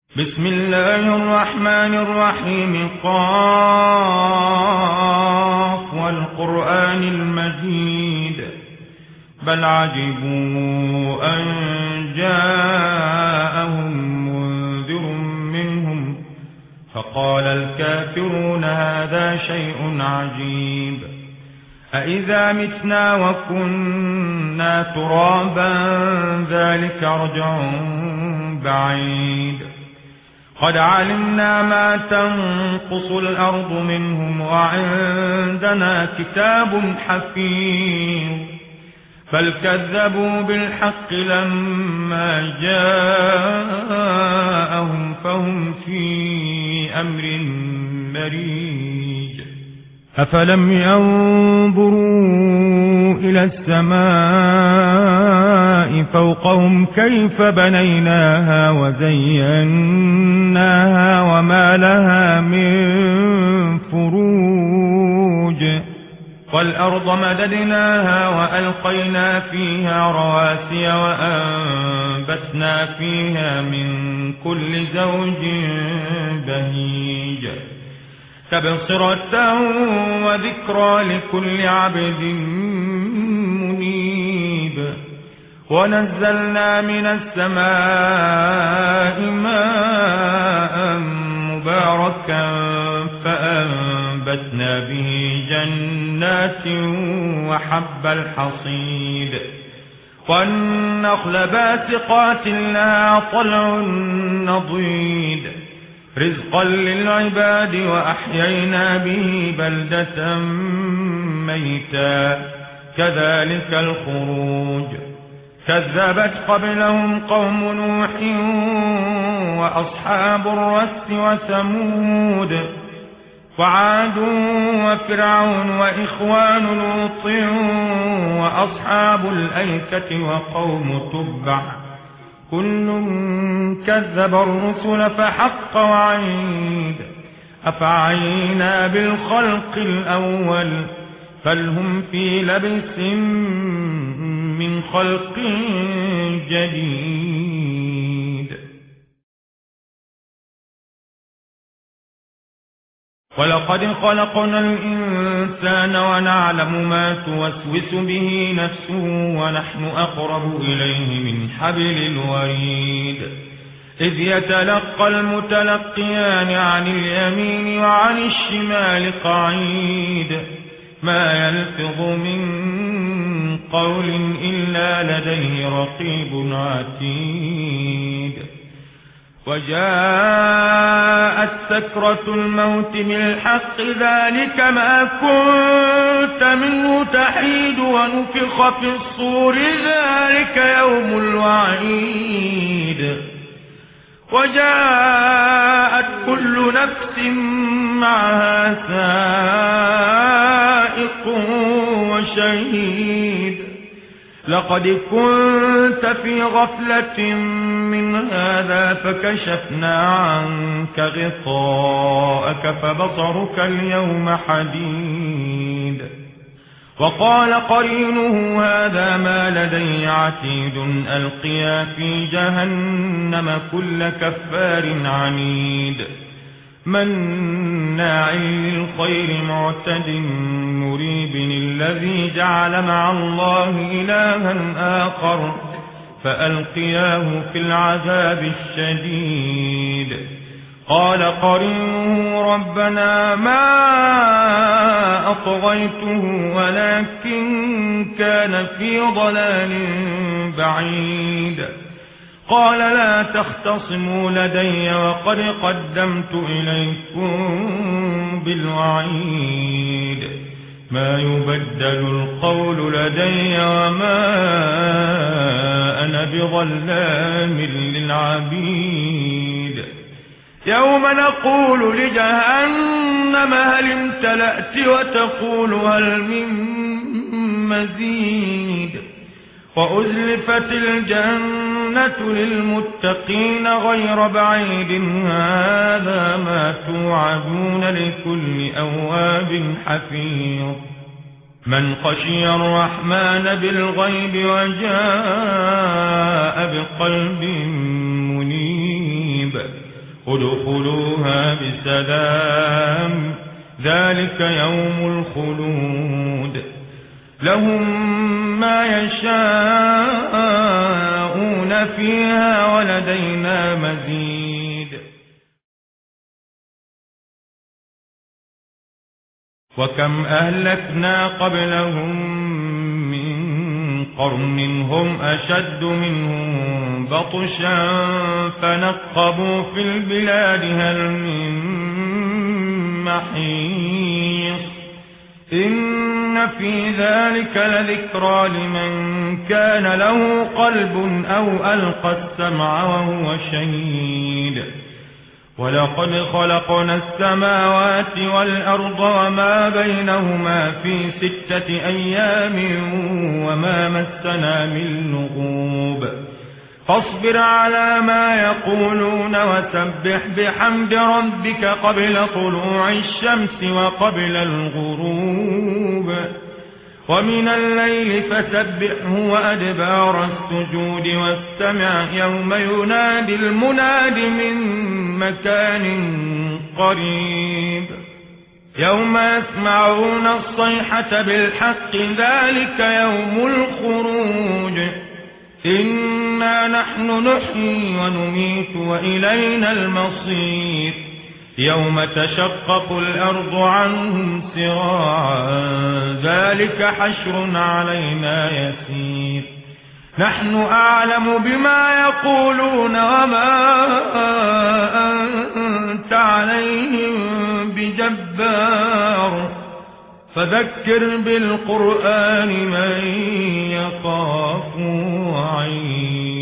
بسم الله الرحمن الرحيم. قاف والقرآن المجيد. بل عجبوا أن جاءهم منذر منهم فقال الكافرون هذا شيء عجيب. أإذا متنا وكنا ترابا ذلك رجع بعيد. قد علمنا ما تنقص الأرض منهم وعندنا كتاب حفيظ. بل كذبوا بالحق لما جاءهم فهم في أمر مريج. أفلم ينظروا إلى السماء فوقهم كيف بنيناها وزيناها وما لها من فروج. والأرض مددناها وألقينا فيها رواسي وأنبتنا فيها من كل زوج بهيج. تبصرة وذكرى لكل عبد منيب. ونزلنا من السماء ماء مباركا فأنبتنا به جنات وحب الحصيد. والنخل باسقات لها طلع نضيد رزقا للعباد وأحيينا به بلدة ميتا كذلك الخروج. كذبت قبلهم قوم نوح وأصحاب الرس وثمود وعاد وفرعون وإخوان لوط وأصحاب الأيكة وقوم تبع كل كذب الرسل فحق وعيد. أفعينا بالخلق الأول بل هم في لبس من خلق جديد. ولقد خلقنا الإنسان ونعلم ما توسوس به نفسه ونحن أقرب إليه من حبل الوريد. إذ يتلقى المتلقيان عن اليمين وعن الشمال قعيد. ما يلفظ من قول إلا لديه رقيب عتيد. وجاءت سكرة الموت بالحق ذلك ما كنت منه تحيد. ونفخ في الصور ذلك يوم الوعيد. وجاءت كل نفس معها سائق وشهيد. لقد كنت في غفلة من هذا فكشفنا عنك غطاءك فبصرك اليوم حديد. وقال قرينه هذا ما لدي عتيد. ألقيا في جهنم كل كفار عنيد. مناع للخير معتد مريب. الذي جعل مع الله إلها آخر فألقياه في العذاب الشديد. قال قرينه ربنا ما أطغيته ولكن كان في ضلال بعيد. قال لا تختصموا لدي وقد قدمت إليكم بالوعيد. ما يبدل القول لدي وما أنا بظلام للعبيد. يوم نقول لجهنم هل امتلأت وتقول هل من مزيد. وأزلفت الجنة للمتقين غير بعيد. هذا ما توعدون لكل أواب حفيظ. من خشي الرحمن بالغيب وجاء بقلب منيب. ادخلوها بسلام ذلك يوم الخلود لهم ما يشاءون فيها ولدينا مزيد وكم أهلكنا قبلهم من قرن هم أشد منهم بطشا فنقبوا في البلاد هل من محيص إن في ذلك لذكرى لمن كان له قلب أو ألقى السمع وهو شهيد ولقد خلقنا السماوات والأرض وما بينهما في 6 أيام وما مسنا من لغوب فاصبر على ما يقولون وسبح بحمد ربك قبل طلوع الشمس وقبل الغروب ومن الليل فسبحه وأدبار السجود واستمع يوم ينادي المناد من مكان قريب يوم يسمعون الصيحة بالحق ذلك يوم الخروج إنا نحن نحيي ونميت وإلينا المصير يوم تشقق الأرض عنهم سراعا ذلك حشر علينا يسير نحن أعلم بما يقولون وما أنت عليهم بجبار فذكر بالقرآن من يخاف وعيد